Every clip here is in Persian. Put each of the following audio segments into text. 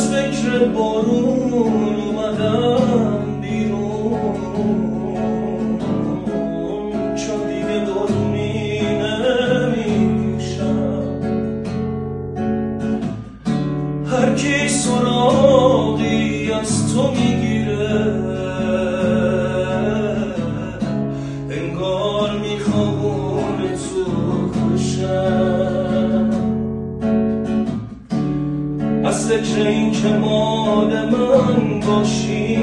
از فکر بارون اومدم بیرون، چون دیگه بارونی نمیشم. هر کی سراغی از تو میگیره، انگار میخوابونه تو خوشم. از فکر این که مال من باشی،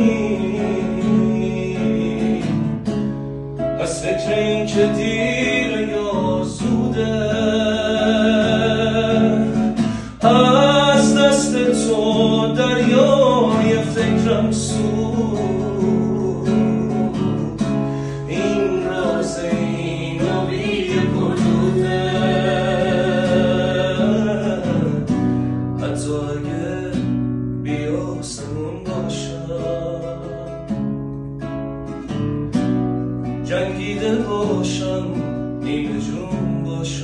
از فکر این که دیره یا زوده، از دست تو دریای فکرم سود. این راز این آبی پرده، حتی اگه بیاسمون باشم، جنگیده باشم، نیمه جون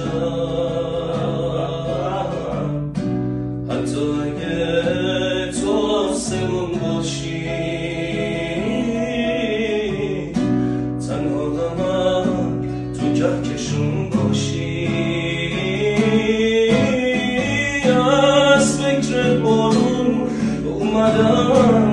باشم، حتی اگه تو آسمون باشی، تنها غمم تو کهکشون باشی. از فکر بارون اومدم